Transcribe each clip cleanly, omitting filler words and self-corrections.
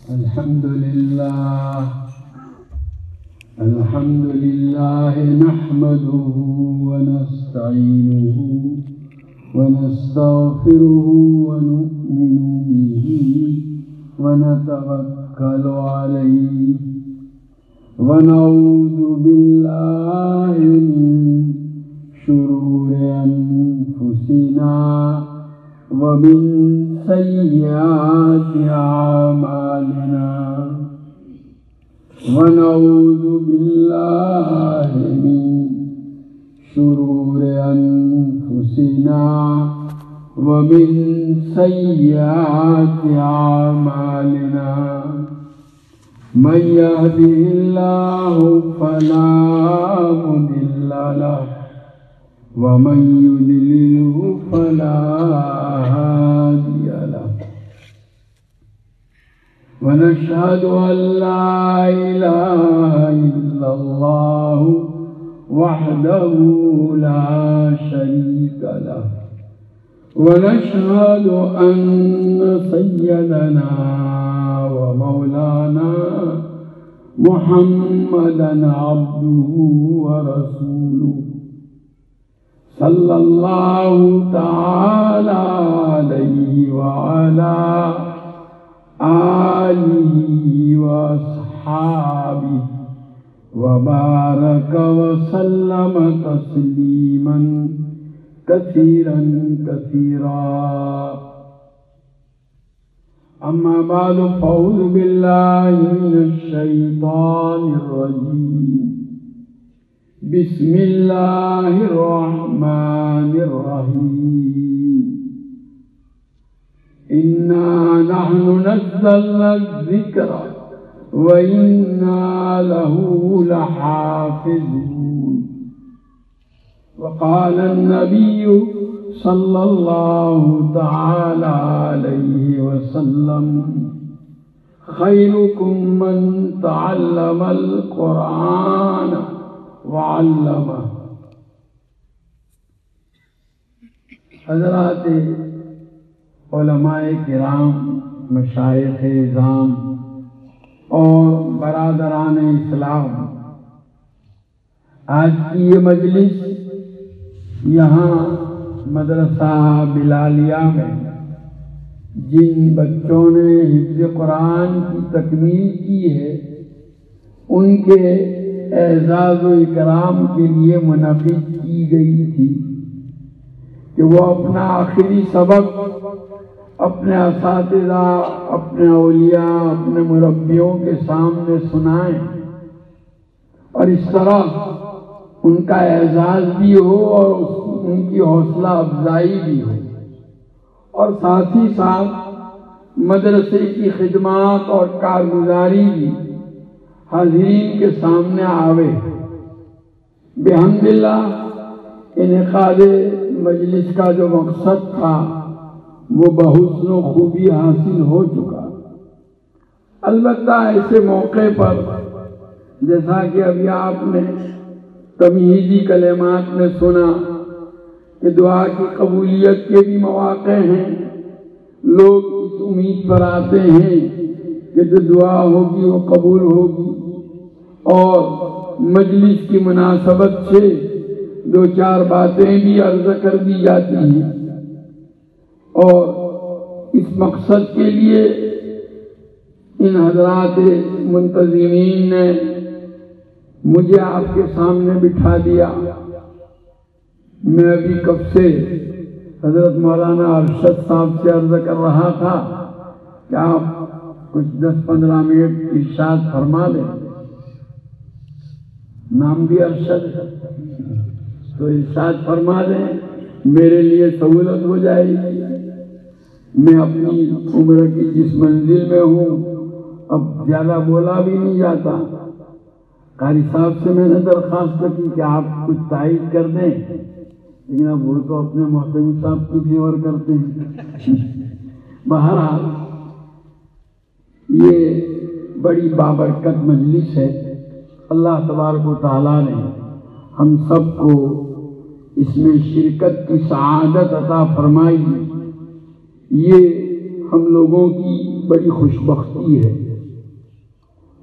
الحمد لله نحمده ونستعينه ونستغفره ونؤمن به ونتوكل عليه ونعوذ بالله من شرور أنفسنا ومن سيئات أعمالنا ونعوذ بالله من شرور أنفسنا ومن سيئات أعمالنا من يهده الله فلا مضل له ومن يضلله فلا هادي له ونشهد أن لا إله إلا الله وحده لا شريك له ونشهد أن سيدنا ومولانا محمدا عبده ورسوله صلى الله تعالى عليه وعلى آله وأصحابه وبارك وسلم تسليما كثيرا كثيرا أما بعد فأعوذ بالله من الشيطان الرجيم بسم الله الرحمن الرحيم إنا نحن نزلنا الذكر وإنا له لحافظون وقال النبي صلى الله تعالى عليه وسلم خيركم من تعلم القرآن وعلمه. حضرات علماء کرام، مشائخ اعظام اور برادران اسلام، آج کی یہ مجلس یہاں مدرسہ بلالیہ میں جن بچوں نے حفظ قرآن کی تکمیل کی ہے ان کے اعزاز و اکرام کے لیے منعقد کی گئی تھی کہ وہ اپنا آخری سبق اپنے اساتذہ، اپنے اولیاء، اپنے مربیوں کے سامنے سنائیں اور اس طرح ان کا اعزاز بھی ہو اور ان کی حوصلہ افزائی بھی ہو، اور ساتھ ہی ساتھ مدرسے کی خدمات اور کارگزاری بھی حاضرین کے سامنے آوے۔ بحمد اللہ انعقاد مجلس کا جو مقصد تھا وہ بحسن و خوبی حاصل ہو چکا۔ البتہ ایسے موقع پر جیسا کہ ابھی آپ نے تمہیدی کلمات میں سنا کہ دعا کی قبولیت کے بھی مواقع ہیں، لوگ اس امید پر آتے ہیں کہ جو دعا ہوگی وہ قبول ہوگی، اور مجلس کی مناسبت سے دو چار باتیں بھی عرض کر دی جاتی ہیں، اور اس مقصد کے لیے ان حضرات منتظمین نے مجھے آپ کے سامنے بٹھا دیا۔ میں ابھی کب سے حضرت مولانا ارشد صاحب سے عرض کر رہا تھا کہ آپ کچھ 10-15 منٹ ارشاد فرما دیں۔ نام بھی ارشد ہے تو ارشاد فرما دیں، میرے لیے سہولت ہو جائے گی۔ میں اپنی عمر کی جس منزل میں ہوں اب زیادہ بولا بھی نہیں جاتا۔ قاری صاحب سے میں نے درخواست کی کہ آپ کچھ تائید کر دیں، لیکن اب وہ تو اپنے محتمی صاحب کی فیور کرتے ہیں۔ بہرحال یہ بڑی بابرکت مجلس ہے۔ اللہ تبارک و تعالیٰ نے ہم سب کو اس میں شرکت کی سعادت عطا فرمائی، یہ ہم لوگوں کی بڑی خوش بختی ہے۔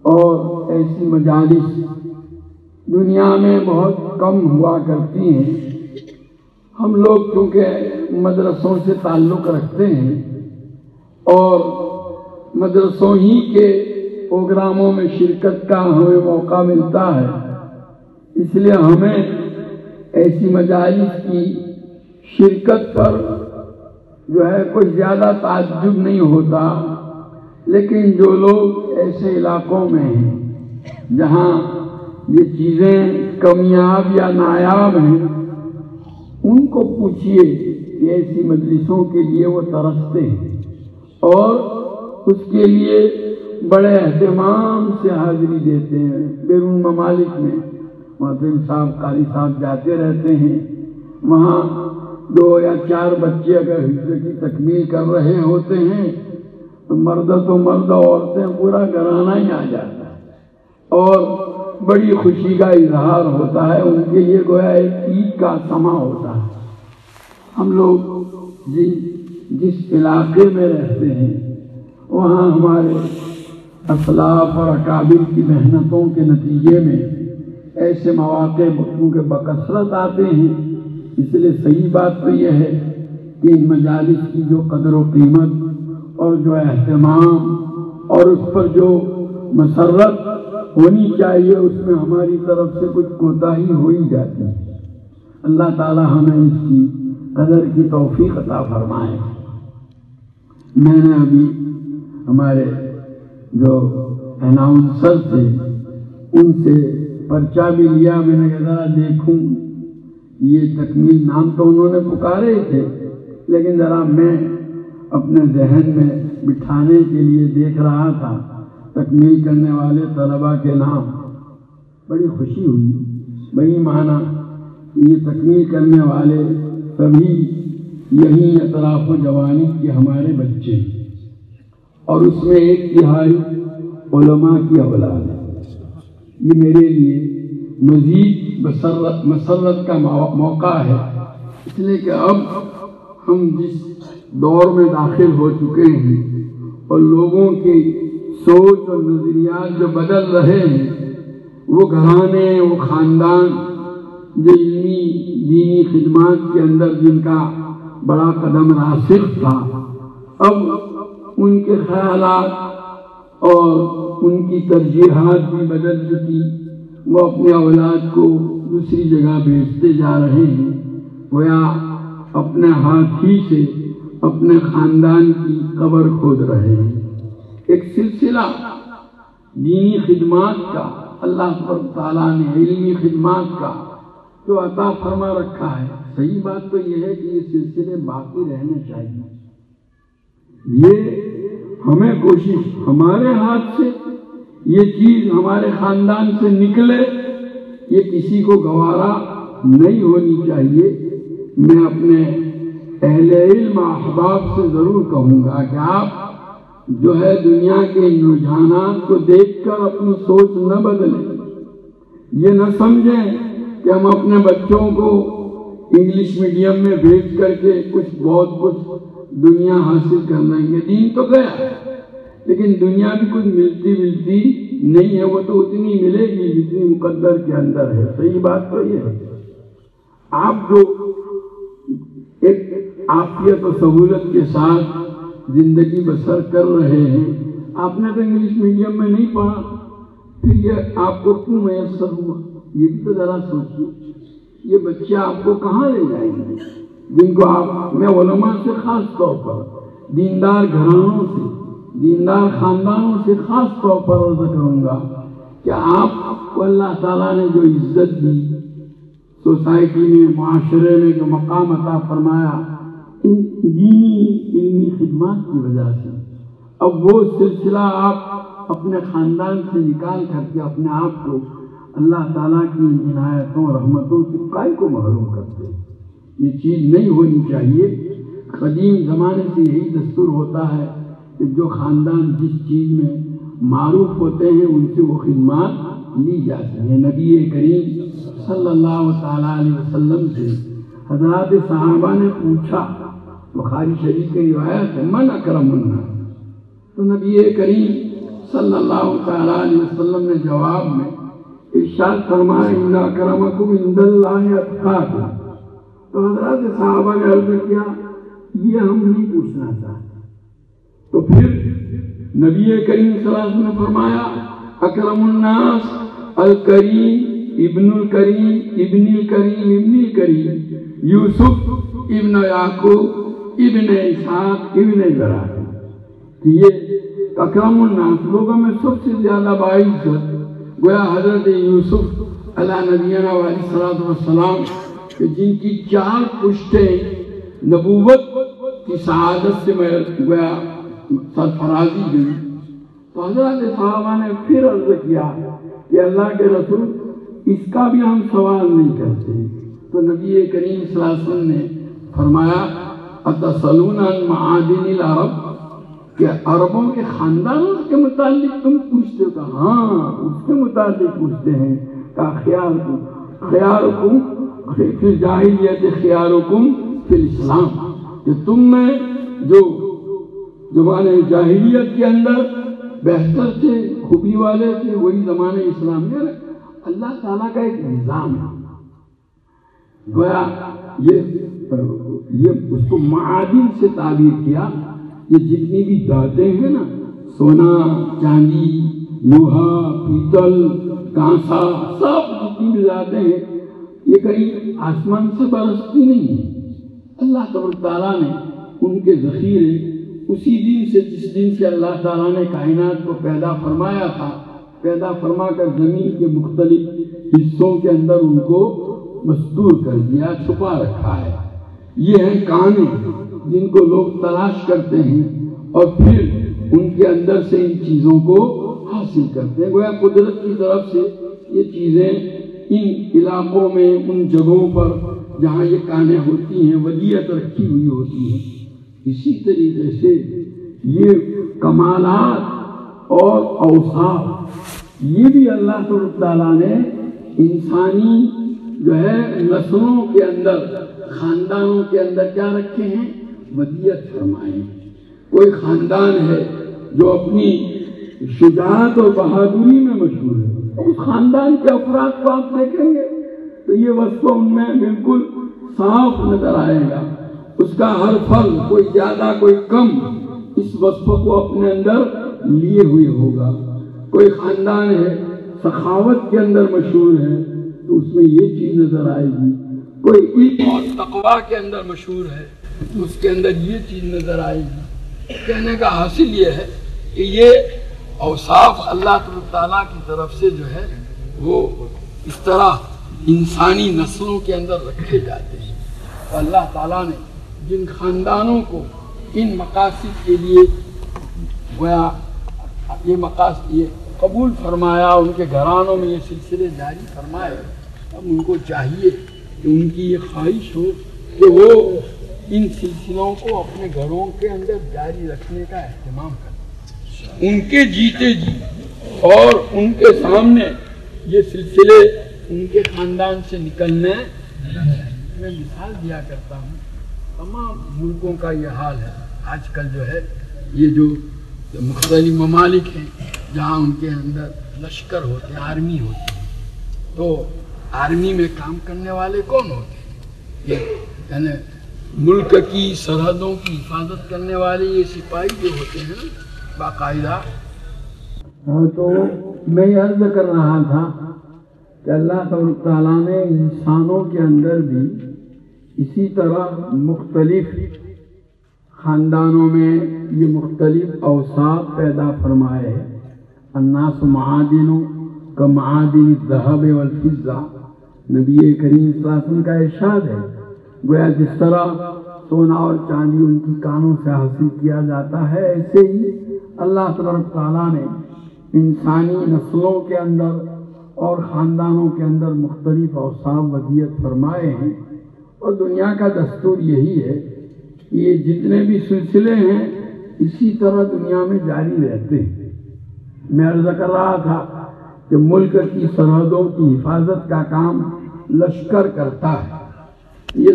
اور ایسی مجالس دنیا میں بہت کم ہوا کرتی ہیں۔ ہم لوگ چونکہ مدرسوں سے تعلق رکھتے ہیں اور مدرسوں ہی کے پروگراموں میں شرکت کا ہمیں موقع ملتا ہے، اس لیے ہمیں ایسی مجالس کی شرکت پر جو ہے کوئی زیادہ تعجب نہیں ہوتا، لیکن جو لوگ ایسے علاقوں میں ہیں جہاں یہ چیزیں کمیاب یا نایاب ہیں، ان کو پوچھیے کہ ایسی مجلسوں کے لیے وہ ترستے ہیں اور اس کے لیے بڑے اہتمام سے حاضری دیتے ہیں۔ بیرون ممالک میں محترم صاحب قاری صاحب جاتے رہتے ہیں، وہاں 2 یا 4 بچے اگر حفظ کی تکمیل کر رہے ہوتے ہیں تو مرد عورتیں پورا گھرانہ ہی آ جاتا ہے اور بڑی خوشی کا اظہار ہوتا ہے، ان کے لیے گویا ایک عید کا سماں ہوتا ہے۔ ہم لوگ جس علاقے میں رہتے ہیں وہاں ہمارے اسلاف اور اکابر کی محنتوں کے نتیجے میں ایسے مواقع کیونکہ بکثرت آتے ہیں، اس لیے صحیح بات تو یہ ہے کہ ان مجالس کی جو قدر و قیمت اور جو اہتمام اور اس پر جو مسرت ہونی چاہیے اس میں ہماری طرف سے کچھ کوتاہی ہو ہی جاتی ہے۔ اللہ تعالی ہمیں اس کی قدر کی توفیق عطا فرمائے۔ میں نے ابھی ہمارے جو اناؤنسر تھے ان سے پرچہ بھی لیا، میں نے کہا ذرا دیکھوں یہ تکمیل، نام تو انہوں نے پکارے تھے لیکن ذرا میں اپنے ذہن میں بٹھانے کے لیے دیکھ رہا تھا تکمیل کرنے والے طلباء کے نام۔ بڑی خوشی ہوئی، بھئی مانا یہ تکمیل کرنے والے سبھی یہی اطراف و جوانی کے ہمارے بچے اور اس میں 1/3 علماء کی اولاد ہے۔ یہ میرے لیے مزید مسرت کا موقع ہے، اس لیے کہ اب ہم جس دور میں داخل ہو چکے ہیں اور لوگوں کی سوچ اور نظریات جو بدل رہے ہیں، وہ گھرانے وہ خاندان جو علمی دینی خدمات کے اندر جن کا بڑا قدم راسخ تھا، اب ان کے خیالات اور ان کی ترجیحات بھی بدل چکی، وہ اپنے اولاد کو دوسری جگہ بھیجتے جا رہے ہیں، گویا اپنے ہاتھ ہی سے اپنے خاندان کی قبر کھود رہے ہیں۔ ایک سلسلہ دینی خدمات کا اللہ تعالیٰ نے علمی خدمات کا جو عطا فرما رکھا ہے، صحیح بات تو یہ ہے کہ یہ سلسلے باقی رہنے چاہیے۔ یہ ہمیں کوشش، ہمارے ہاتھ سے یہ چیز ہمارے خاندان سے نکلے، یہ کسی کو گوارا نہیں ہونی چاہیے۔ میں اپنے اہل علم احباب سے ضرور کہوں گا کہ آپ جو ہے دنیا کے رجحانات کو دیکھ کر اپنی سوچ نہ بدلیں، یہ نہ سمجھیں کہ ہم اپنے بچوں کو انگلش میڈیم میں بھیج کر کے بہت کچھ دنیا حاصل کر لیں گے۔ دین تو گیا لیکن دنیا بھی کچھ ملتی نہیں ہے، وہ تو اتنی ملے گی جتنی مقدر کے اندر ہے۔ صحیح بات تو یہ ہے، آپ جو ایک عافیت و سہولت کے ساتھ زندگی بسر کر رہے ہیں، آپ نے تو انگلش میڈیم میں نہیں پڑھا، پھر یہ آپ کو کیوں میسر ہوا؟ یہ بھی تو ذرا سوچیے، یہ بچے آپ کو کہاں لے جائیں گے جن کو آپ، میں علماء سے خاص طور پر دیندار گھرانوں سے، دیندار خاندانوں سے خاص طور پر عرض کروں گا کہ آپ کو اللہ تعالیٰ نے جو عزت دی، سوسائٹی میں، معاشرے میں جو مقام عطا فرمایا، ان دینی علمی خدمات کی وجہ سے، اب وہ سلسلہ آپ اپنے خاندان سے نکال کر کے اپنے آپ کو اللہ تعالیٰ کی عنایتوں رحمتوں سے کائے کو محروم کرتے ہیں۔ یہ چیز نہیں ہونی چاہیے۔ قدیم زمانے سے یہی دستور ہوتا ہے کہ جو خاندان جس چیز میں معروف ہوتے ہیں ان سے وہ خدمات لی جاتی ہیں۔ نبی کریم صلی اللہ تعالیٰ علیہ وسلم سے حضرات صحابہ نے پوچھا، بخاری شریف کی روایت ہے، من اکرم الناس، تو نبی کریم صلی اللہ تعالیٰ علیہ وسلم نے جواب میں ارشاد فرمایا ان اکرمکم عند اللہ اتقاکم. تو حضرات صحابہ نے عرض کیا یہ ہم نہیں پوچھنا چاہتے. تو پھر نبی کریم صلی اللہ علیہ وسلم نے فرمایا اکرم الناس الکریم ابن الکریم ابن الکریم ابن الکریم یوسف ابن یعقوب ابن اسحاق ابن ابراہیم. یہ اکرم الناس لوگوں میں سب سے زیادہ باعزت گویا حضرت یوسف علیہ نبینا علیہ الصلوۃ والسلام کہ جن کی 4 پشتیں نبوت کی سعادت سے میں گویا سرفرازی ہوئی. تو حضرت صحابہ نے پھر عرض کیا کہ اللہ کے رسول اس کا بھی ہم سوال نہیں کرتے. تو نبی کریم صلی اللہ علیہ وسلم نے فرمایا اتسألون عن معادن العرب کہ عربوں کے خاندانوں کے متعلق تم پوچھتے ہو؟ ہاں اس کے متعلق پوچھتے ہیں. کہا خیارکم فی الجاہلیت خیارکم فی الاسلام کہ تم میں جو زمانے جاہلیت کے اندر بہتر تھے خوبی والے تھے وہی زمانے اسلام میں. اللہ تعالیٰ کا ایک نظام ہے گویا یہ اس کو معادن سے تعبیر کیا. یہ جتنی بھی دھاتیں ہیں نا سونا چاندی لوہا پیتل کانسا سب جتنی بھی دھاتیں ہیں یہ کہیں آسمان سے برستی نہیں ہے. اللہ تبارک تعالیٰ نے ان کے ذخیرے اسی دن سے جس دن سے اللہ تعالیٰ نے کائنات کو پیدا فرمایا تھا پیدا فرما کر زمین کے مختلف حصوں کے اندر ان کو مستور کر دیا چھپا رکھا ہے. یہ ہیں کانے جن کو لوگ تلاش کرتے ہیں اور پھر ان کے اندر سے ان چیزوں کو حاصل کرتے ہیں. گویا قدرت کی طرف سے یہ چیزیں ان علاقوں میں ان جگہوں پر جہاں یہ کانیں ہوتی ہیں ودیعت رکھی ہوئی ہوتی ہیں. اسی طریقے سے یہ کمالات اور اوصاف یہ بھی اللہ تعالیٰ نے انسانی جو ہے نسلوں کے اندر خاندانوں کے اندر کیا رکھے ہیں ودیعت فرمائے. کوئی خاندان ہے جو اپنی شجاعت اور بہادری میں مشہور ہے اس خاندان کے افراد کو آپ دیکھیں گے تو یہ وصف ان میں بالکل صاف نظر آئے گا. اس کا ہر فرد کوئی زیادہ کوئی کم اس وصف کو اپنے اندر لیے ہوئے ہوگا. کوئی خاندان ہے سخاوت کے اندر مشہور ہے تو اس میں یہ چیز نظر آئے گی. کوئی علم اور تقویٰ کے اندر مشہور ہے تو اس کے اندر یہ چیز نظر آئے گی. کہنے کا حاصل یہ ہے کہ یہ اوصاف اللہ تعالیٰ کی طرف سے جو ہے وہ اس طرح انسانی نسلوں کے اندر رکھے جاتے ہیں. تو اللہ تعالیٰ نے جن خاندانوں کو ان مقاصد کے لیے گویا یہ مقاصد یہ قبول فرمایا ان کے گھرانوں میں یہ سلسلے جاری فرمائے اب ان کو چاہیے کہ ان کی یہ خواہش ہو کہ وہ ان سلسلوں کو اپنے گھروں کے اندر جاری رکھنے کا اہتمام کریں. ان کے جیتے جی اور ان کے سامنے یہ سلسلے ان کے خاندان سے نکلنے میں مثال دیا کرتا ہوں. تمام ملکوں کا یہ حال ہے آج کل جو ہے یہ جو مختلف ممالک ہیں جہاں ان کے اندر لشکر ہوتے ہیں آرمی ہوتی ہے تو آرمی میں کام کرنے والے کون ہوتے ہیں یعنی ملک کی سرحدوں کی حفاظت کرنے والے یہ سپاہی جو ہوتے ہیں باقاعدہ. تو میں یہ عرض کر رہا تھا کہ اللہ تعالیٰ نے انسانوں کے اندر بھی اسی طرح مختلف خاندانوں میں یہ مختلف اوصاف پیدا فرمائے ہیں. الناس معادن کمعادن الذهب والفضة نبی کریم صلی اللہ علیہ وسلم کا ارشاد ہے. گویا جس طرح سونا اور چاندی ان کی کانوں سے حاصل کیا جاتا ہے ایسے ہی اللہ تبارک تعالیٰ نے انسانی نسلوں کے اندر اور خاندانوں کے اندر مختلف اوصاف ودیعت فرمائے ہیں. اور دنیا کا دستور یہی ہے کہ یہ جتنے بھی سلسلے ہیں اسی طرح دنیا میں جاری رہتے ہیں. میں عرض کر رہا تھا کہ ملک کی سرحدوں کی حفاظت کا کام لشکر کرتا ہے. یہ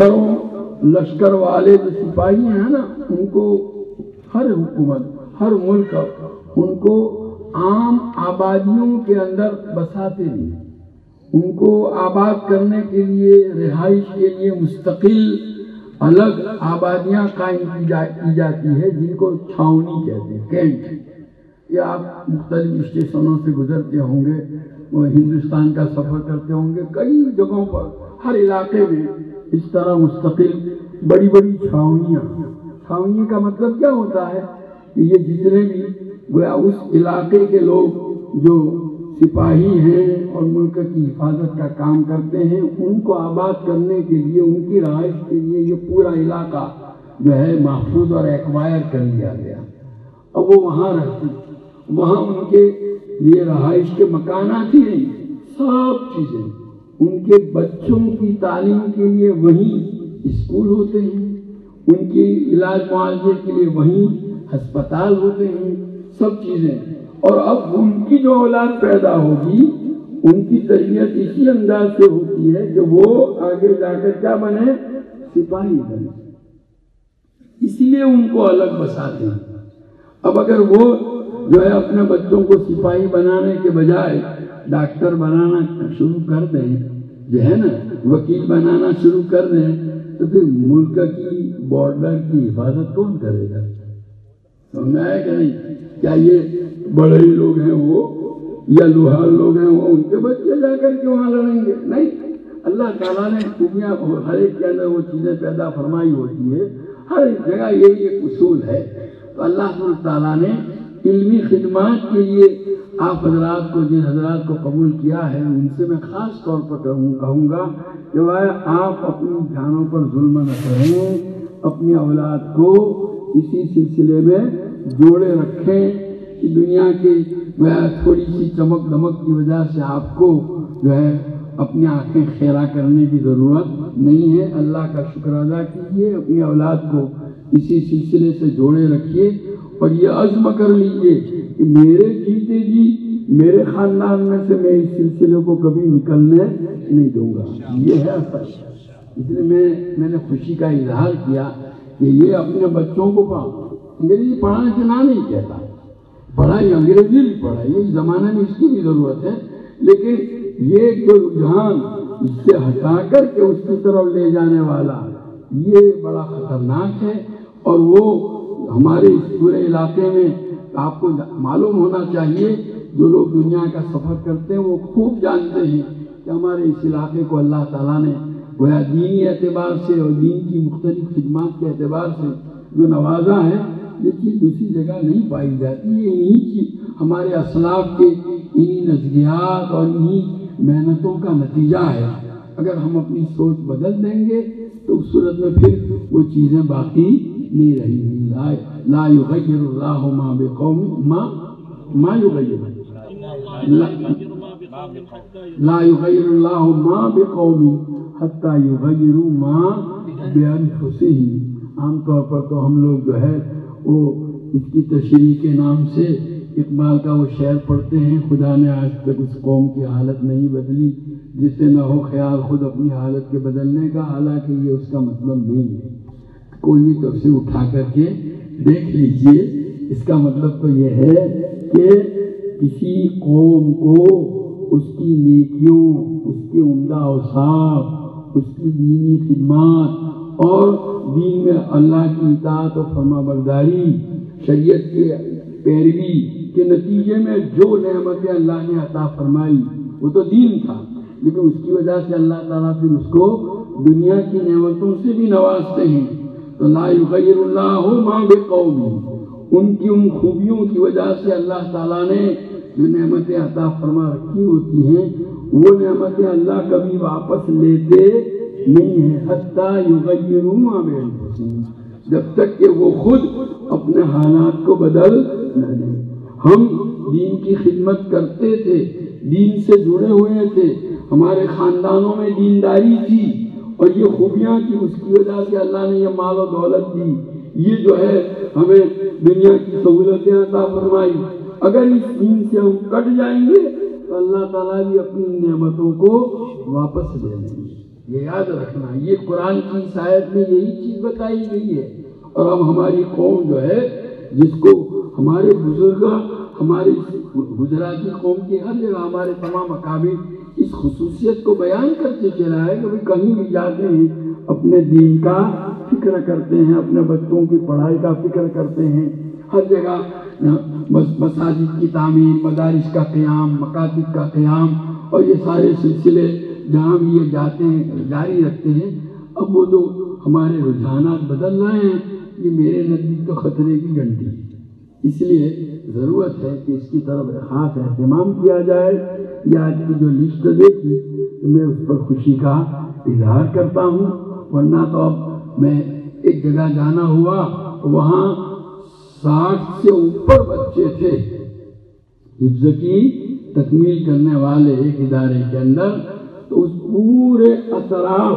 لشکر والے جو سپاہی ہیں نا ان کو ہر حکومت ہر ملک ان کو عام آبادیوں کے اندر بساتے نہیں، ان کو آباد کرنے کے لیے، رہائش کے لیے مستقل الگ آبادیاں قائم کی جاتی ہے، جن کو چھاؤنی کہتے ہیں، کینٹ۔ یہ آپ مختلف اسٹیشنوں سے گزرتے ہوں گے، وہ ہندوستان کا سفر کرتے ہوں گے، کئی جگہوں پر ہر علاقے میں اس طرح مستقل بڑی بڑی چھاؤنیاں۔ چھاؤنی کا مطلب کیا ہوتا ہے کہ یہ جتنے بھی گویا اس علاقے کے لوگ جو سپاہی ہیں اور ملک کی حفاظت کا کام کرتے ہیں، ان کو آباد کرنے کے لیے، ان کی رہائش کے لیے یہ پورا علاقہ جو ہے محفوظ اور ایکوائر کر لیا گیا۔ اب وہ وہاں رہتے، وہاں ان کے لیے رہائش کے مکانات ہی نہیں، سب چیزیں، ان کے بچوں کی تعلیم کے لیے وہیں اسکول ہوتے ہیں، ان کی علاج معالجے کے لیے وہیں ہسپتال ہوتے ہیں، سب چیزیں۔ اور اب ان کی جو اولاد پیدا ہوگی، ان کی تربیت اسی انداز سے ہوتی ہے کہ وہ آگے جا کر کیا بنے؟ سپاہی بنے۔ اس لیے ان کو الگ بساتے ہیں۔ اب اگر وہ جو ہے اپنے بچوں کو سپاہی بنانے کے بجائے ڈاکٹر بنانا شروع کر دیں، جو ہے نا وکیل بنانا شروع کر دیں، تو پھر ملک کی بارڈر کی حفاظت کون کرے گا؟ سمجھا ہے کہ نہیں؟ کیا یہ بڑے لوگ ہیں وہ یا لوہار لوگ ہیں وہ، ان کے بچے جا کر کے وہاں لڑیں گے؟ نہیں، اللہ تعالیٰ نے دنیا ہر ایک کے اندر وہ چیزیں پیدا فرمائی ہوتی ہے، ہر جگہ یہی ایک اصول ہے۔ تو اللہ تعالیٰ نے علمی خدمات کے لیے آپ حضرات کو، جن حضرات کو قبول کیا ہے، ان سے میں خاص طور پر کہوں گا کہ بھائی آپ اپنی جانوں پر ظلم نہ کریں، اپنی اولاد کو اسی سلسلے میں جوڑے رکھیں کہ دنیا کی تھوڑی سی چمک دمک کی وجہ سے آپ کو جو ہے اپنی آنکھیں خیرہ کرنے کی ضرورت نہیں ہے۔ اللہ کا شکر ادا کیجیے، اپنی اولاد کو اسی سلسلے سے جوڑے رکھیے، اور یہ عزم کر لیجیے کہ میرے جیتے جی میرے خاندان میں سے میں اس سلسلے کو کبھی نکلنے نہیں دوں گا۔ یہ ہے اصل۔ اس لیے میں نے خوشی کا اظہار کیا کہ یہ اپنے بچوں کو انگریزی پڑھانے سے نہ نہیں کہتا، پڑھائی انگریزی بھی پڑھائی، اس زمانے میں اس کی بھی ضرورت ہے، لیکن یہ جو رجحان اس سے ہٹا کر کے اس کی طرف لے جانے والا، یہ بڑا خطرناک ہے۔ اور وہ ہمارے اس پورے علاقے میں آپ کو معلوم ہونا چاہیے، جو لوگ دنیا کا سفر کرتے ہیں وہ خوب جانتے ہیں کہ ہمارے اس علاقے کو اللہ تعالیٰ نے گویا دینی اعتبار سے اور دین کی مختلف خدمات کے اعتبار سے جو نوازا ہے، یہ چیز دوسری جگہ نہیں پائی جاتی۔ یہ انہی چیز ہمارے اسلاف کے انہی نظریات اور انہی محنتوں کا نتیجہ ہے۔ اگر ہم اپنی سوچ بدل دیں گے تو اس صورت میں پھر وہ چیزیں باقی نہیں رہی گی۔ لا یغیر اللہ ما بقوم ما یغیر لا یغیر اللہ ما بقوم حتی یغیروا ما بانفسہم۔ عام طور پر تو ہم لوگ جو ہے وہ اس کی تشریح کے نام سے اقبال کا وہ شعر پڑھتے ہیں، خدا نے آج تک اس قوم کی حالت نہیں بدلی جس سے نہ ہو خیال خود اپنی حالت کے بدلنے کا، حالانکہ یہ اس کا مطلب نہیں ہے۔ کوئی بھی تفسیر اٹھا کر کے دیکھ لیجئے، اس کا مطلب تو یہ ہے کہ کسی قوم کو اس کی نیکیوں، اس کے عمدہ اوصاف، اس کی دینی خدمات اور دین میں اللہ کی اطاعت اور فرما برداری، شریعت کی پیروی کے نتیجے میں جو نعمتیں اللہ نے عطا فرمائی وہ تو دین تھا، لیکن اس کی وجہ سے اللہ تعالیٰ پھر اس کو دنیا کی نعمتوں سے بھی نوازتے ہیں۔ تو لا یغیر اللہ ما بقوم، ان کی ان خوبیوں کی وجہ سے اللہ تعالیٰ نے جو نعمتیں عطا فرما رکھی ہوتی ہیں وہ نعمتیں اللہ کبھی واپس لیتے نہیں ہیں، حتی یغیروا ما بانفسہم، جب تک کہ وہ خود اپنے حالات کو بدل نہ لیں۔ ہم دین کی خدمت کرتے تھے، دین سے جڑے ہوئے تھے، ہمارے خاندانوں میں دینداری تھی اور یہ خوبیاں تھی، اس کی وجہ سے اللہ نے یہ مال و دولت دی، یہ جو ہے ہمیں دنیا کی سہولتیں عطا فرمائی۔ اگر اس دین سے ہم کٹ جائیں گے تو اللہ تعالیٰ بھی اپنی نعمتوں کو واپس لے لیں گے۔ یہ یاد رکھنا، یہ قرآن کی اس آیت میں یہی چیز بتائی گئی ہے۔ اور اب ہماری قوم جو ہے، جس کو ہمارے بزرگ ہماری گجراتی قوم کی ہر جگہ ہمارے تمام اکابر اس خصوصیت کو بیان کرتے چلا ہے کہ کہیں بھی جاتے ہیں اپنے دین کا فکر کرتے ہیں، اپنے بچوں کی پڑھائی کا فکر کرتے ہیں، ہر جگہ مساجد کی تعمیر، مدارس کا قیام، مکاتب کا قیام اور یہ سارے سلسلے جہاں بھی یہ جاتے ہیں جاری رکھتے ہیں۔ اب وہ جو ہمارے رجحانات بدل رہے ہیں، یہ میرے نزدیک تو خطرے کی گھنٹی ہے، اس لیے ضرورت ہے کہ اس کی طرف خاص اہتمام کیا جائے۔ یہ آج کی جو لسٹ دیکھی تو میں اس پر خوشی کا اظہار کرتا ہوں، ورنہ تو اب میں ایک جگہ جانا ہوا، وہاں 60 سے اوپر بچے تھے حفظ کی تکمیل کرنے والے ایک ادارے کے اندر، تو اس پورے اطراف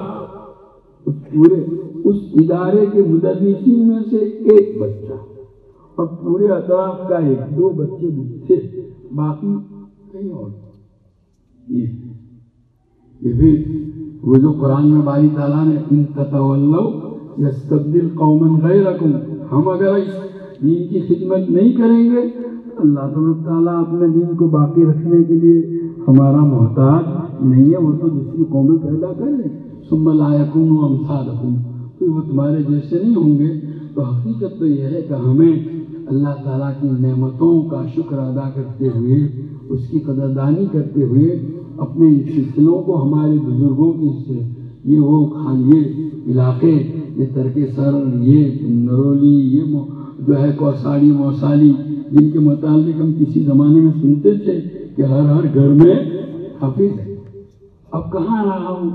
اس ادارے کے مدرسین میں سے ایک بچہ اور پورے اطراف کا 1-2 بچے بھی تھے، باقی کہیں اور۔ یہ پھر وہ جو قرآن میں باری تعالیٰ نے ان تتولوا یستبدل قوما غیرکم، ہم اگر اس دین کی خدمت نہیں کریں گے اللہ تعالیٰ اپنے دین کو باقی رکھنے کے لیے ہمارا محتاج نہیں ہے، وہ تو دوسری قومیں پیدا کر لیں، ثم لا یکونوا امثالکم، پھر وہ تمہارے جیسے نہیں ہوں گے۔ تو حقیقت تو یہ ہے کہ ہمیں اللہ تعالیٰ کی نعمتوں کا شکر ادا کرتے ہوئے، اس کی قدردانی کرتے ہوئے اپنے ان سلسلوں کو ہمارے بزرگوں کی یہ وہ یہ علاقے، یہ ترک سر، یہ نرولی، یہ جو ہے کوساڑی موسالی، جن کے متعلق ہم کسی زمانے میں سنتے تھے کہ ہر گھر میں حافظ ہے، اب کہاں رہا ہوں۔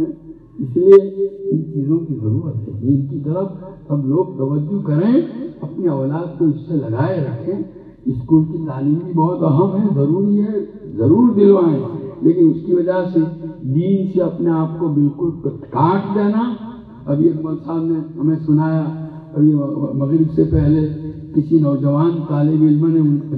اس لیے ان چیزوں کی ضرورت ہے، ان کی طرف سب لوگ توجہ کریں، اپنی اولاد کو اس سے لگائے رکھیں۔ اسکول کی تعلیم بھی بہت اہم ہے، ضروری ہے، ضرور دلوائیں، لیکن اس کی وجہ سے دین سے اپنے آپ کو بالکل کاٹ دینا۔ ابھی اکمل صاحب نے ہمیں سنایا، ابھی مغرب سے پہلے کسی نوجوان طالب علم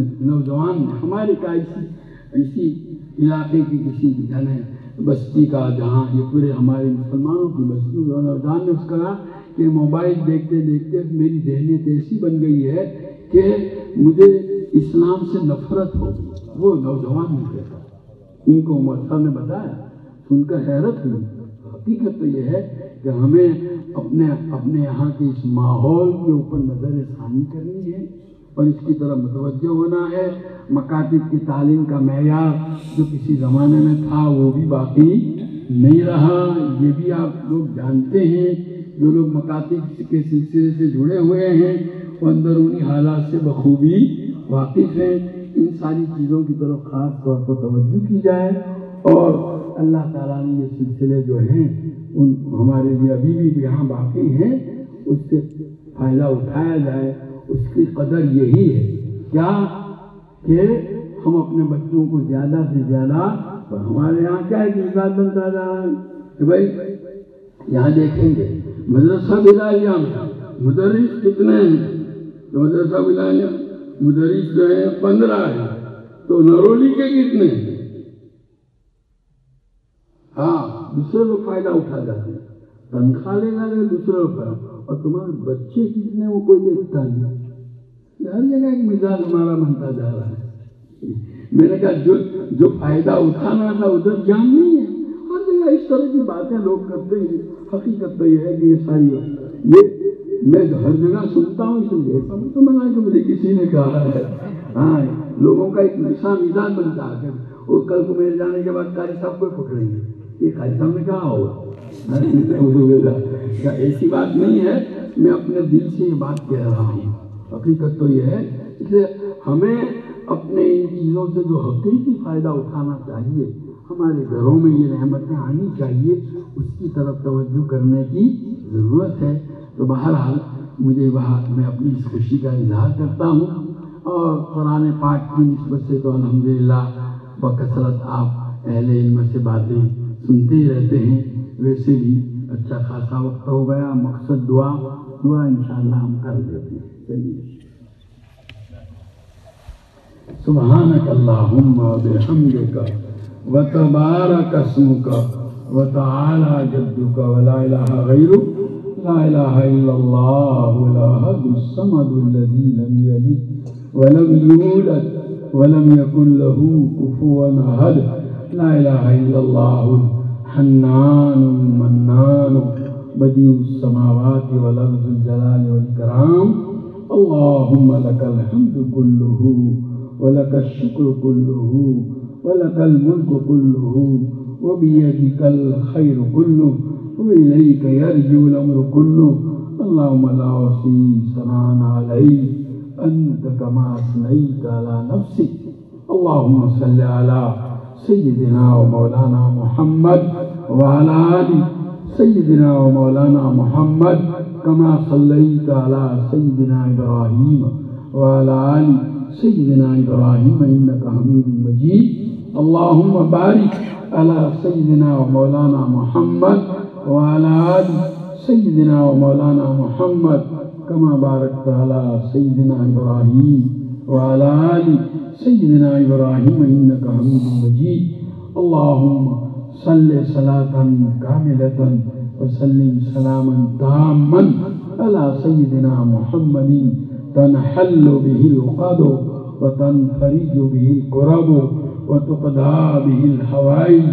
نے ہمارے کا اسی علاقے کی کسی یعنی بستی کا، جہاں یہ پورے ہمارے مسلمانوں کی بستی، نوجوان نے اس کہا کہ موبائل دیکھتے دیکھتے میری ذہنیت ایسی بن گئی ہے کہ مجھے اسلام سے نفرت ہو گئی۔ وہ نوجوان نے کہا، ان کو عمر صاحب نے بتایا، سن کر حیرت ہوئی۔ حقیقت تو یہ ہے کہ ہمیں اپنے یہاں کے اس ماحول کے اوپر نظر ثانی کرنی ہے اور اس کی طرف متوجہ ہونا ہے۔ مکاتب کی تعلیم کا معیار جو کسی زمانے میں تھا وہ بھی باقی نہیں رہا، یہ بھی آپ لوگ جانتے ہیں۔ جو لوگ مکاتب کے سلسلے سے جڑے ہوئے ہیں وہ اندرونی حالات سے بخوبی واقف ہیں۔ ان ساری چیزوں کی طرف خاص طور پر توجہ کی جائے اور اللہ تعالیٰ نے یہ سلسلے جو ہیں ان ہمارے لیے ابھی بھی یہاں باقی ہیں، اس سے فائدہ اٹھایا جائے۔ اس کی قدر یہی ہے کیا کہ ہم اپنے بچوں کو زیادہ سے زیادہ، ہمارے یہاں کیا ایک مزاج بنتا جا رہا ہے کہ بھائی یہاں دیکھیں گے مدرسہ بلالیہ میں مدرس کتنے ہیں، تو مدرسہ بلالیہ مدرس جو ہے 15 ہے، تو نرولی کے کتنے ہیں؟ ہاں دوسرے لوگ فائدہ اٹھا جاتے ہیں، تنخواہ لے جا رہے دوسرے لوگ، اور تمہارے بچے کتنے وہ کوئی دیکھتا نہیں۔ ہر جگہ ایک مزاج ہمارا بنتا جا رہا ہے۔ میں نے کہا جو فائدہ اٹھانا تھا ادھر جان نہیں ہے، ہر جگہ اس طرح کی باتیں لوگ کرتے ہیں۔ حقیقت تو یہ ہے کہ یہ ساری میں ہر جگہ سنتا ہوں، اس لیے تو منا کہ مجھے کسی نے کہا ہے۔ ہاں لوگوں کا ایک مزاج بنتا ہے، وہ کل کو میرے جانے کے بعد قاری صاحب کو پکڑیں گے، یہ قاری صاحب نے کہا ہوگا، ایسی بات نہیں ہے، میں اپنے دل سے یہ بات کہہ رہا ہوں۔ حقیقت تو یہ ہے، اس لیے ہمیں اپنے ان چیزوں سے جو حقیقی فائدہ اٹھانا چاہیے، ہمارے گھروں میں یہ نعمتیں آنی چاہیے، اس کی طرف توجہ کرنے کی ضرورت ہے۔ تو بہرحال میں اپنی اس خوشی کا اظہار کرتا ہوں، اور قرآن پاک کی نسبت سے تو الحمدللہ بکثرت آپ اہل علم سے باتیں سنتے ہی رہتے ہیں۔ ویسے بھی اچھا خاصا وقت ہو گیا، مقصد دعا انشاءاللہ ہم کر دیتے ہیں۔ چلیے، سبحانک اللہم وبحمدک وتبارک اسمک وتعالی جدک ولا الہ غیرک لا الہ الا اللہ الاحد الصمد الذی لم یلد ولم یولد ولم يكن له كفوا أحد. لا إله إلا الله الحنان المنان بديع السماوات والأرض ذو الجلال والإكرام. اللهم لك الحمد كله ولك الشكر كله ولك الملك كله وبيدك الخير كله وإليك يرجع الأمر كله. اللهم لا أحصي ثناء عليك أنت كما أثنيت على نفسك. اللهم صل على سيدنا ومولانا محمد وعلى آل سيدنا ومولانا محمد كما صليت على سيدنا إبراهيم وعلى آل سيدنا إبراهيم إنك حميد مجيد. اللهم بارك على سيدنا ومولانا محمد وعلى آل سيدنا ومولانا محمد كما باركت على سيدنا إبراهيم وعلى آل سيدنا إبراهيم إنك حميد مجيد. اللهم صل صلاة كاملة وسلم سلاما تاما على سيدنا محمد تنحل به العقد وتنفرج به الكرب وتقضى به الحوائج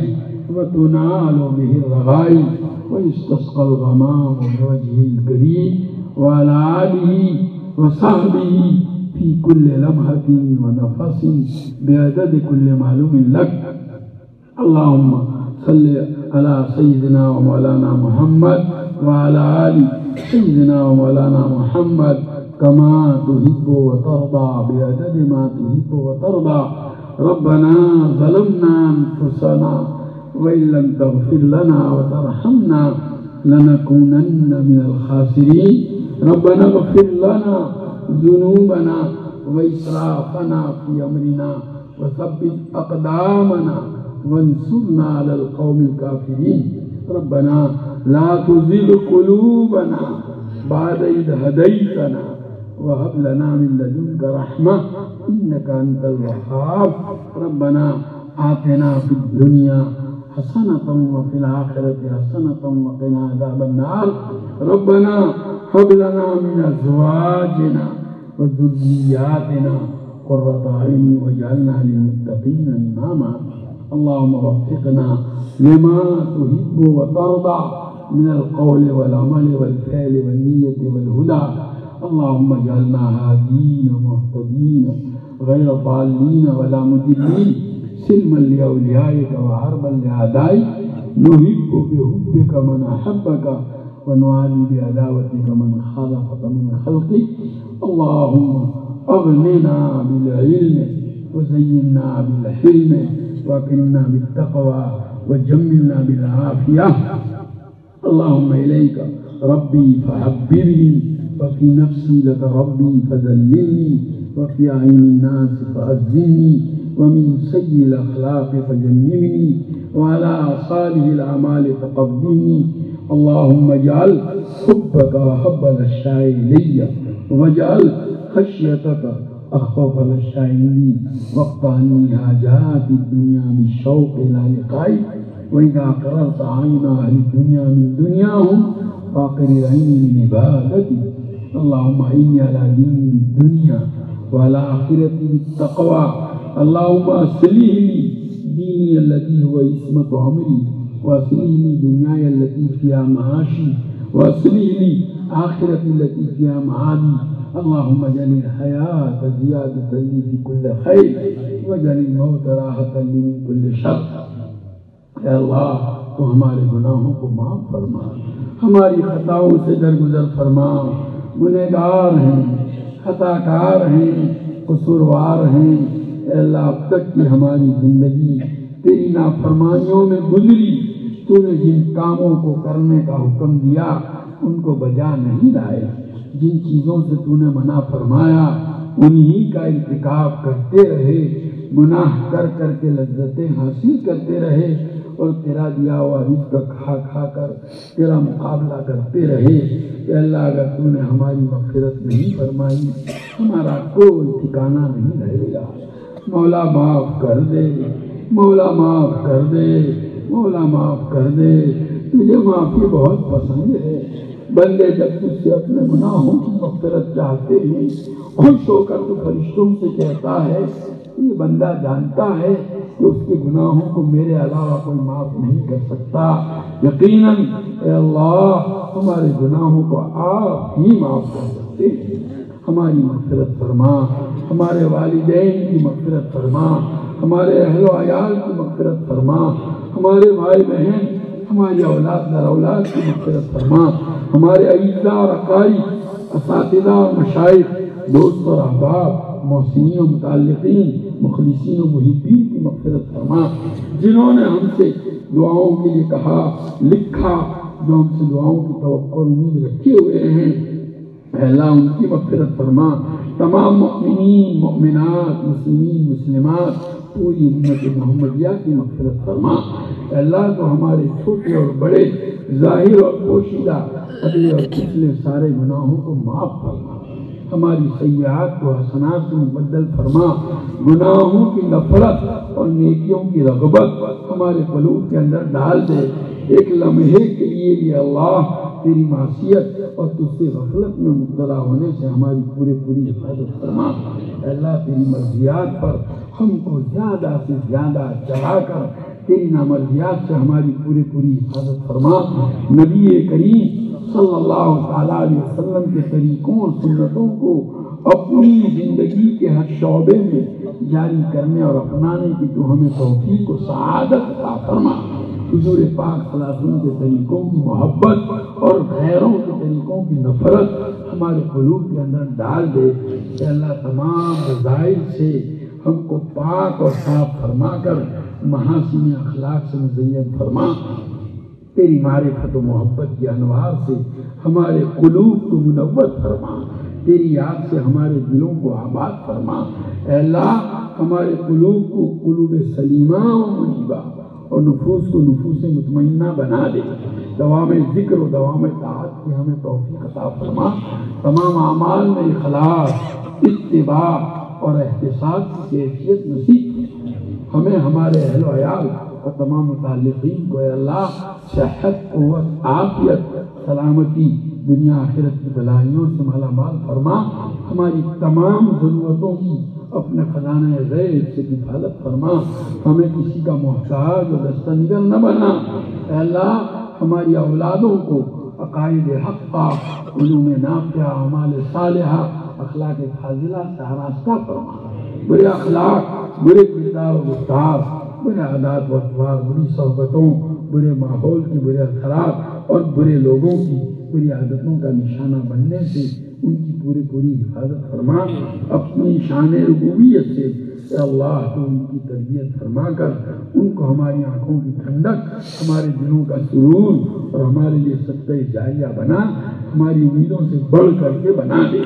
وتنال به الرغائب ويستسقى الغمام بوجهه الكريم وعلى آله وصحبه في كل لمحة ونفس بعدد كل معلوم لك. اللهم صل على سيدنا ومولانا محمد وعلى آل سيدنا ومولانا محمد كما تحب وترضى بعدد ما تحب وترضى. ربنا ظلمنا أنفسنا وإن لم تغفر لنا وترحمنا لنكونن من الخاسرين. ربنا اغفر لنا ذنوبنا وإسرافنا في أمرنا وثبت أقدامنا وانصرنا على القوم الكافرين. ربنا لا تزغ قلوبنا بعد إذ هديتنا وهب لنا من لدنك رحمة إنك أنت الوهاب. ربنا آتنا في الدنيا حسنة وفي الآخرة حسنة وقنا عذاب النار. ربنا هب لنا من أزواجنا وذرياتنا قرة أعين واجعلنا للمتقين إماما. اللهم وفقنا لما تحب وترضى من القول والعمل والفعل والنية والهدى. اللهم اجعلنا هادين مهتدين غير ضالين ولا مضلين سلما لأوليائك وحربا لأعدائك. نحب بحبك من أحبك ونعادي بعداوتك من خالفك من خلقك. اللهم أغننا بالعلم وزينا بالحلم وأكرمنا بالتقوى وجملنا بالعافية. اللهم إليك ربي فحببني وفي نفسي لك ربي فذللني وفي أعين الناس فأذنني ومن سيء الأخلاق فجنبني وعلى صالح الأعمال تقبلني. اللهم اجعل حبك وحب الأشياء إلي واجعل خشيتك أخوف الأشياء لي واقطعني حاجات الدنيا بالشوق إلى لقائك. وإذا قررت عين أهل الدنيا من دنياهم فاقر العين من عبادتي. اللهم إني على ديني بالدنيا وعلى آخرتي بالتقوى. اللهم أصلح لي ديني التي هو عصمة عمري وأصلح لي دنياي التي فيها معاشي وأصلح لي آخرتي التي فيها معادي. اللهم اجعل الحياة زيادة لي في كل خير واجعل الموت راحة لي من كل شر. اے اللہ تو ہمارے گناہوں کو معاف فرما، ہماری خطاؤں سے درگزر فرما. گنہگار ہیں، خطا کار ہیں، قصوروار ہیں. اے اللہ اب تک کی ہماری زندگی تیری نافرمانیوں میں گزری. تو نے جن کاموں کو کرنے کا حکم دیا ان کو بجا نہیں لائے. جن چیزوں سے تو نے منع فرمایا انہی کا ارتکاب کرتے رہے. گناہ کر کر کے لذتیں حاصل کرتے رہے اور تیرا دیا ہوا رزق کھا کھا کر تیرا مقابلہ کرتے رہے. کہ اللہ اگر تو نے ہماری مغفرت نہیں فرمائی ہمارا کوئی ٹھکانہ نہیں رہے گا. مولا معاف کر دے، مولا معاف کر دے، مولا معاف کر دے. تجھے معافی بہت پسند ہے. بندے جب تجھ سے اپنے گناہوں کی مغفرت چاہتے ہیں خوش ہو کر تو فرشتوں سے کہتا ہے یہ بندہ جانتا ہے کہ اس کے گناہوں کو میرے علاوہ کوئی معاف نہیں کر سکتا. یقیناً اے اللہ ہمارے گناہوں کو آپ ہی معاف کر سکتے ہیں. ہماری مغفرت فرما، ہمارے والدین کی مغفرت فرما، ہمارے اہل و عیال کی مغفرت فرما، ہمارے بھائی بہن، ہماری اولاد در اولاد کی مغفرت فرما، ہمارے اعزاء اور اقارب، اساتذہ اور مشائخ، دوست اور احباب، محسنین و متعلقین، مخلصین و محبین کی مغفرت فرما. جنہوں نے ہم سے دعاؤں کے لیے کہا، لکھا، جو ہم سے دعاؤں کی توقع اور امید رکھے ہوئے ہیں، اے اللہ ان کی مغفرت فرما. تمام مؤمنین، مؤمنات، مسلمین، مسلمات، پوری امت محمدیہ کی مغفرت فرما. اے اللہ تو ہمارے چھوٹے اور بڑے، ظاہر اور پوشیدہ، اگلے اور پچھلے سارے گناہوں کو معاف فرما. ہماری سیئات کو حسنات سے مبدل فرما. گناہوں کی نفرت اور نیکیوں کی رغبت ہمارے قلوب کے اندر ڈال دے. ایک لمحے کے لیے بھی اللہ تیری معصیت اور تجھ سے غفلت میں مبتلا ہونے سے ہماری پوری حفاظت فرما. اے اللہ تیری مرضیات پر ہم کو زیادہ سے زیادہ چڑھا کر تیری نامرضیات سے ہماری پوری حفاظت فرما. نبی کریم صلی اللہ تعالیٰ علیہ وسلم کے طریقوں اور سنتوں کو اپنی زندگی کے ہر شعبے میں جاری کرنے اور اپنانے کی تو ہمیں توفیق و سعادت عطا فرما. حضور پاک صلی اللہ علیہ وسلم کے طریقوں کی محبت اور غیروں کے طریقوں کی نفرت ہمارے قلوب کے اندر ڈال دے. کہ اللہ تمام رذائل سے ہم کو پاک اور صاف فرما کر محاسن اخلاق سے مزین فرما. تیری معرفت و محبت کی انوار سے ہمارے قلوب کو منور فرما. تیری یاد سے ہمارے دلوں کو آباد فرما. اے اللہ ہمارے قلوب کو قلوب سلیمہ و منیبہ اور نفوس کو نفوس مطمئنہ بنا دے. دوام ذکر و دوام طاعت کی ہمیں توفیق عطا فرما. تمام اعمال میں اخلاص، اتباع اور احتساب کی کیفیت نصیب ہمیں، ہمارے اہل و عیال اور تمام متعلقین کو. اے اللہ صحت، قوت، عافیت، سلامتی، دنیا آخرت کی بلائیوں سے مالا مال فرما. ہماری تمام ضرورتوں کی اپنے خزانہ غیب سے حفاظت فرما. ہمیں کسی کا محتاج و دستہ نگر نہ بنا. اے اللہ ہماری اولادوں کو عقائد حقہ، علوم نافعہ، اعمال صالحہ، اخلاق فاضلہ سے آراستہ فرما. برے اخلاق، برے کردار و گفتار، برے عادات و اطوار، بری صحبتوں، برے ماحول کی برے اثرات اور برے لوگوں کی بری عادتوں کا نشانہ بننے سے ان کی پوری حفاظت فرما. اپنی شان ربوبیت سے اے اللہ تو ان کی تربیت فرما کر ان کو ہماری آنکھوں کی ٹھنڈک، ہمارے دلوں کا سرور اور ہمارے لیے صدقہ جاریہ بنا. ہماری امیدوں سے بڑھ کر کے بنا دے.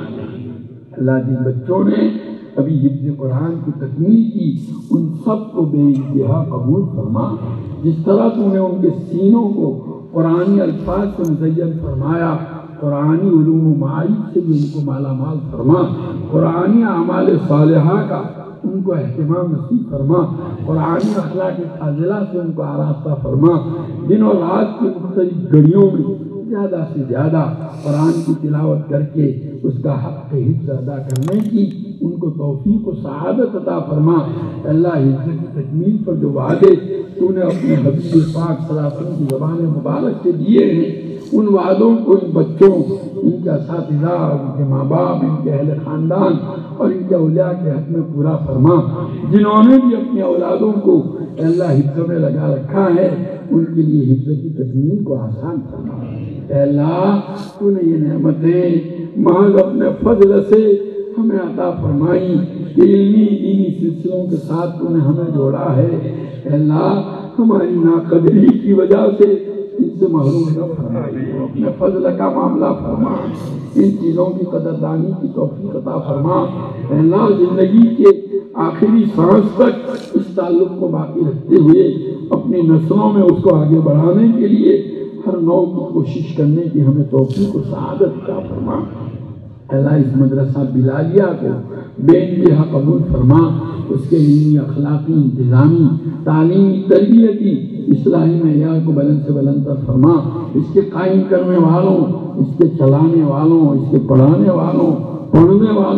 اللہ جن بچوں نے ابھی حفظ قرآن کی تکمیل کی ان سب کو بے انتہا قبول فرما. جس طرح تم نے ان کے سینوں کو قرآنی الفاظ سے مزین فرمایا، قرآنی علوم و معارف سے بھی ان کو مالا مال فرما. قرآنی اعمال صالحہ کا ان کو اہتمام نصیب فرما. قرآنی اخلاق فاضلہ سے ان کو آراستہ فرما. دن اور رات کی مختلف گھڑیوں میں زیادہ سے زیادہ قرآن کی تلاوت کر کے اس کا حق حفظ ادا کرنے کی ان کو توفیق و سعادت عطا فرما. اللہ حفظ کی تکمیل پر جو وعدے تو نے اپنے حبیب پاک صلی اللہ علیہ وسلم کی زبان مبارک سے دیے ہیں، ان وعدوں کو ان بچوں، ان کے اساتذہ، ان کے ماں باپ، ان کے اہل خاندان اور ان کے اولیاء کے حق میں پورا فرما. جنہوں نے بھی اپنی اولادوں کو اللہ حفظ میں لگا رکھا ہے ان کے لیے حفظ کی تکمیل کو آسان فرما. اے اللہ تو نے یہ نعمتیں محض اپنے فضل سے ہمیں عطا فرمائی کہ علمی دینی سلسلوں کے ساتھ تو نے ہمیں جوڑا ہے. اے اللہ ہماری ناقدری کی وجہ سے ان سے محروم نہ فرمائی. اپنے فضل کا معاملہ فرما. ان چیزوں کی قدردانی کی توفیق عطا فرما. اے اللہ زندگی کے آخری سانس تک اس تعلق کو باقی رکھتے ہوئے اپنی نسلوں میں اس کو آگے بڑھانے کے لیے ہر نوع کی کوشش کرنے کی ہمیں توفیق و سعادت عطا فرما. اللہ اس مدرسہ بلالیہ کو بے انتہا قبول فرما. اس کے علمی، اخلاقی، انتظامی، تعلیمی، تربیتی، اصلاحی معیار کو بلند سے بلند تر فرما. اس کے قائم کرنے والوں، اس کے چلانے والوں، اس کے پڑھانے والوں، پڑھنے والوں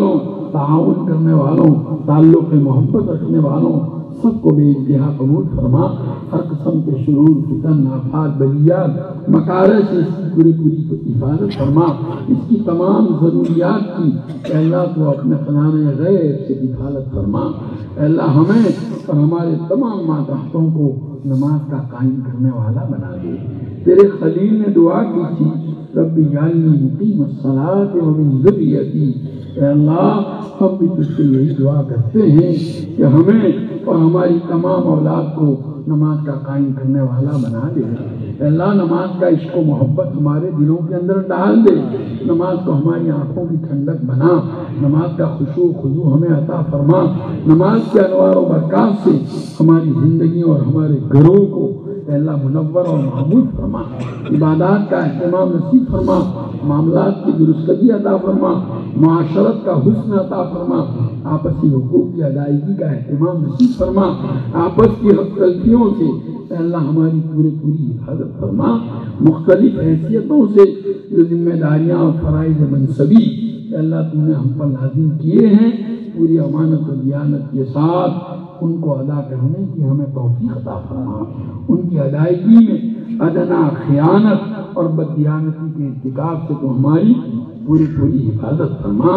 تعاون کرنے والوں، تعلق محبت رکھنے والوں سب کو بے انتہا قبول فرما۔ ہر قسم کے شرور، فتن، آفات، بلیات، مکارہ سے اس کی پوری حفاظت فرما۔ اس کی تمام ضروریات کی اے اللہ تو اپنے خزانۂ غیب سے حفاظت فرما۔ اے اللہ ہمیں اور ہمارے تمام ماتحتوں کو نماز کا قائم کرنے والا بنا دے۔ تیرے خلیل نے دعا کی تھی، رب اجعلنی مقیم الصلاۃ ومن ذریتی۔ اے اللہ ہم بھی تجھ سے یہی دعا کرتے ہیں کہ ہمیں اور ہماری تمام اولاد کو نماز کا قائم کرنے والا بنا دے۔ اے اللہ نماز کا عشق و محبت ہمارے دلوں کے اندر ڈال دے۔ نماز کو ہماری آنکھوں کی ٹھنڈک بنا۔ نماز کا خشوع و خضوع ہمیں عطا فرما۔ نماز کے انوار و برکات سے ہماری زندگی اور ہمارے گھروں کو اے اللہ منور اور محمود فرما۔ عبادات کا اہتمام نصیب فرما۔ معاملات کی درستگی عطا فرما۔ معاشرت کا حسن عطا فرما۔ آپسی حقوق کی ادائیگی کا اہتمام نصیب فرما۔ آپس کی حق تلفیوں سے اے اللہ ہماری پوری حفاظت فرما۔ مختلف حیثیتوں سے جو ذمہ داریاں اور فرائض منصبی اے اللہ تم نے ہم پر لازم کیے ہیں، پوری امانت و دیانت کے ساتھ ان کو ادا کرنے کی ہمیں توفیق عطا فرما۔ ان کی ادائیگی میں ادنا خیانت اور بددیانتی کے ارتکاب سے تو ہماری پوری حفاظت فرما۔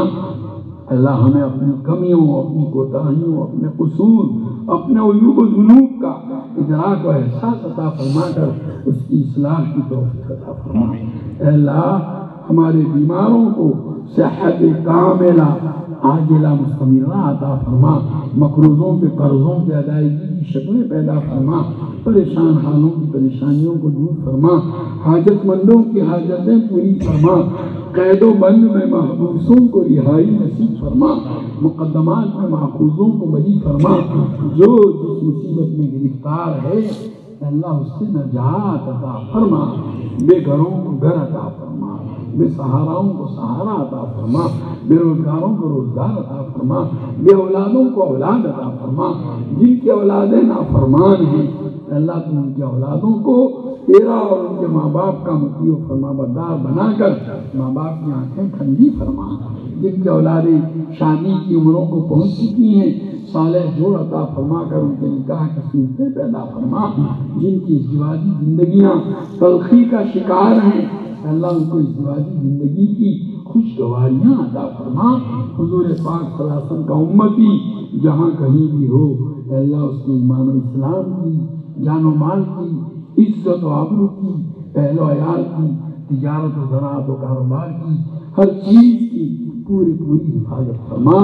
اللہ ہمیں اپنی کمیوں، اپنی کوتاہیوں، اپنے قصور، اپنے عیوب و ذنوب کا ادراک و احساس عطا فرما کر اس کی اصلاح کی توفیق عطا فرما۔ اے اللہ ہمارے بیماروں کو صحت کاملہ عاجلہ مستمرہ عطا فرما۔ مقروضوں کے قرضوں کی ادائیگی کی شکلیں پیدا فرما۔ پریشان حالوں کی پریشانیوں کو دور فرما۔ حاجت مندوں کی حاجتیں پوری فرما۔ قید و بند میں محبوسوں کو رہائی نصیب فرما۔ مقدمات میں ماخوذوں کو بری فرما۔ جو جس مصیبت میں گرفتار ہے اللہ اس سے نجات عطا فرما۔ بے گھروں کو گھر عطا فرما۔ بے سہاراؤں کو سہارا عطا فرما۔ بے روزگاروں کو روزگار عطا فرما۔ بے اولادوں کو اولاد عطا فرما۔ جن کی اولادیں نافرمان ہیں اللہ تم ان کی اولادوں کو تیرا اور ان کے ماں باپ کا مطیع و فرما بردار بنا کر ماں باپ کی آنکھیں ٹھنڈی فرما۔ جن کی اولادیں شادی کی عمروں کو پہنچ چکی ہیں صالح جوڑ عطا فرما کر ان کے نکاح کی صورتیں پیدا فرما۔ جن کی ازدواجی زندگیاں تلخی کا شکار ہیں اللہ ان کو ازدواجی زندگی کی خوشگواریاں عطا فرما۔ حضور پاک صلی اللہ علیہ وسلم کا امتی جہاں کہیں بھی ہو اللہ اس کے ایمان و اسلام کی، جان و مال کی، عزت و آبرو کی، اہل و عیال کی، تجارت و زراعت و کاروبار کی، ہر چیز کی پوری حفاظت فرما۔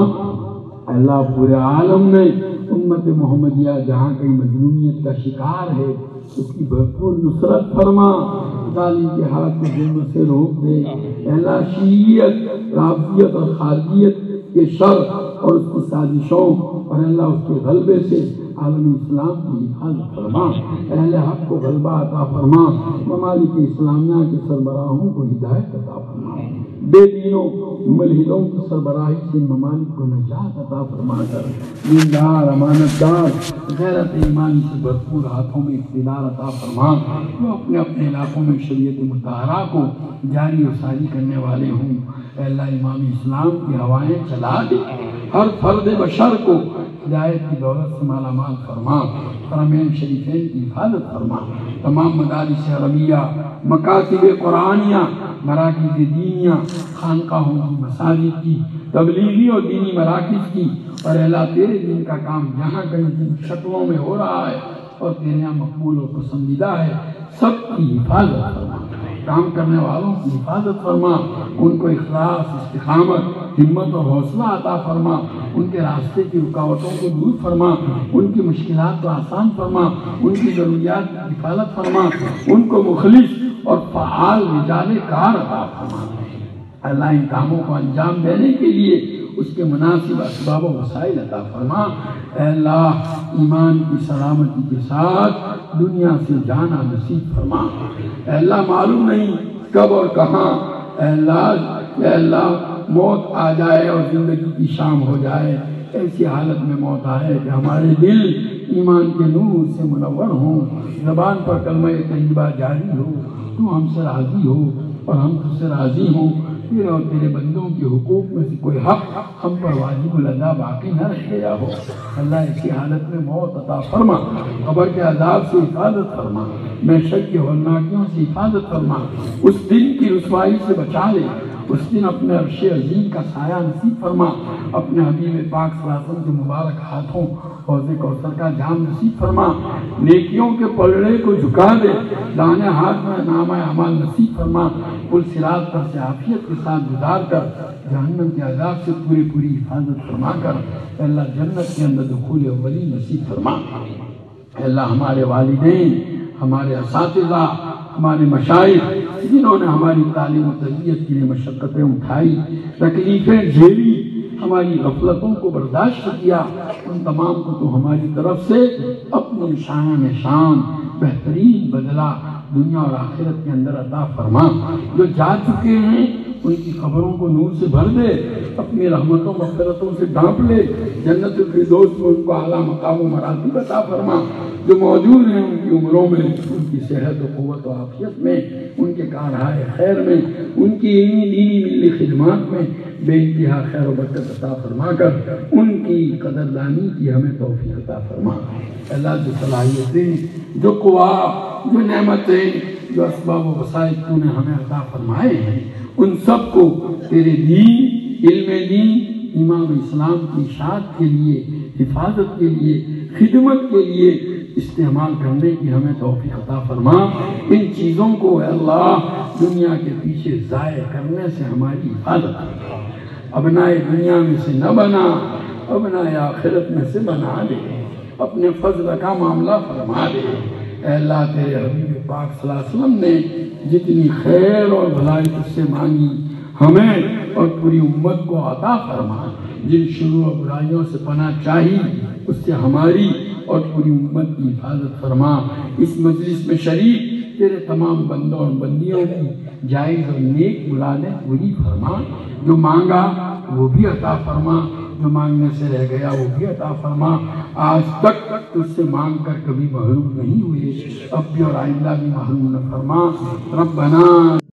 اللہ پورے عالم میں امت محمدیہ جہاں کئی مظلومیت کا شکار ہے اس کی بھرپور نصرت فرما۔ ظالم کے ہاتھ کو ظلم سے روک دے۔ اللہ شیعیت، رافضیت اور خارجیت کے شر اور اس کی سازشوں اور اللہ اس کے غلبے سے عالم اسلام کی حفاظت فرما۔ اہل حق کو غلبہ عطا فرما۔ ممالک اسلامیہ کے سربراہوں کو ہدایت عطا فرما۔ بے دینوں ملحدوں کی سربراہی سے ممالک کو نجات عطا فرما کر دیندار، امانتدار، غیرت ایمانی سے بھرپور ہاتھوں میں اقتدار عطا فرما۔ وہ اپنے اپنے علاقوں میں شریعت مطہرہ کو جاری و ساری کرنے والے ہوں۔ اے اللہ امام اسلام کی ہوائیں چلا دے۔ ہر فرد بشر کو ہدایت کی دولت سے مالا مال فرما۔ حرمین شریفین کی حفاظت فرما۔ تمام مدارس عربیہ، مکاتب قرآنیہ، مراکز دینیہ، خانقاہوں کی، مساجد کی، تبلیغی اور دینی مراکز کی اور اللہ تیرے دین کا کام جہاں کہیں جن شکلوں میں ہو رہا ہے اور تیرے یہاں مقبول و پسندیدہ ہے سب کی حفاظت فرما۔ کام کرنے والوں کی حفاظت فرما۔ ان کو اخلاص، استقامت، ہمت اور حوصلہ عطا فرما۔ ان کے راستے کی رکاوٹوں کو دور فرما۔ ان کی مشکلات کو آسان فرما۔ ان کی ضروریات کی کفالت فرما۔ ان کو مخلص اور فعال رجال کار عطا فرما۔ اللہ ان کاموں کو انجام دینے کے لیے اس کے مناسب اسباب و وسائل عطا فرما۔ اے اللہ ایمان کی سلامتی کے ساتھ دنیا سے جانا نصیب فرما۔ اے اللہ معلوم نہیں کب اور کہاں اے اللہ موت آ جائے اور زندگی کی شام ہو جائے۔ ایسی حالت میں موت آئے کہ ہمارے دل ایمان کے نور سے منور ہوں، زبان پر کلمہ طیبہ جاری ہو، تو ہم سے راضی ہو اور ہم تجھ سے راضی ہوں۔ تیرے اور تیرے بندوں کے حقوق میں سے کوئی حق ہم پر واجب الادا باقی نہ رہ گیا ہو۔ اللہ اسی حالت میں موت عطا فرما، قبر کے عذاب سے حفاظت فرما، محشر کی ہولناکیوں سے حفاظت فرما، اس دن کی رسوائی سے بچا لے، اس دن اپنے عرش عظیم کا سایہ نصیب فرما، اپنے حبیب پاک صلی اللہ علیہ وسلم کے مبارک ہاتھوں حوض کوثر کا جام نصیب فرما، نیکیوں کے پلڑے کو جھکا دے، دانے ہاتھ میں نامہ اعمال نصیب فرما، پل صراط پر سے عافیت کے ساتھ گزار کر جہنم کے عذاب سے پوری پوری حفاظت فرما کر اے اللہ جنت کے اندر دخول اولی نصیب فرما۔ اے اللہ ہمارے والدین، ہمارے اساتذہ، ہمارے مشائخ جنہوں نے ہماری تعلیم و تربیت کے لیے مشقتیں اٹھائی، تکلیفیں جھیلی، ہماری غفلتوں کو برداشت کیا، ان تمام کو تو ہماری طرف سے اپنی شان بہترین بدلہ دنیا اور آخرت کے اندر عطا فرما۔ جو جا چکے ہیں ان کی قبروں کو نور سے بھر دے، اپنی رحمتوں مغفرتوں سے ڈھانپ لے، جنت الفردوس میں ان کو اعلیٰ مقام و مراتب عطا فرما۔ جو موجود ہیں ان کی عمروں میں، ان کی صحت و قوت و عافیت میں، ان کے کارہائے خیر میں، ان کی علمی دینی ملی خدمات میں بے انتہا خیر و برکت عطا فرما کر ان کی قدردانی کی ہمیں توفیق عطا فرما۔ اللہ جو صلاحیتیں، جو قوا، جو نعمتیں، جو اسباب و وسائل تو نے ہمیں عطا فرمائے ہیں، ان سب کو تیرے دین، علم دین، ایمان اسلام کی اشاعت کے لیے، حفاظت کے لیے، خدمت کے لیے استعمال کرنے کی ہمیں توفیق عطا فرما۔ ان چیزوں کو اے اللہ دنیا کے پیچھے ضائع کرنے سے ہماری حفاظت کرنا، ابنائے دنیا میں سے نہ بنا، ابنائے آخرت میں سے بنا دے، اپنے فضل کا معاملہ فرما دے۔ اے اللہ تیرے حبیب پاک صلی اللہ علیہ وسلم نے جتنی خیر اور بھلائی تجھ سے مانگی ہمیں اور پوری امت کو عطا فرما، جن شرور و برائیوں سے پناہ چاہی اس سے ہماری اور پوری امت کی حفاظت فرما۔ اس مجلس میں شریک تیرے تمام بندوں اور بندیوں کی جائز اور نیک مرادیں پوری فرما، جو مانگا وہ بھی عطا فرما، جو مانگنے سے رہ گیا وہ بھی عطا فرما۔ آج تک تجھ سے مانگ کر کبھی محروم نہیں ہوئے، اب بھی اور آئندہ بھی محروم نہ فرما۔ ربنا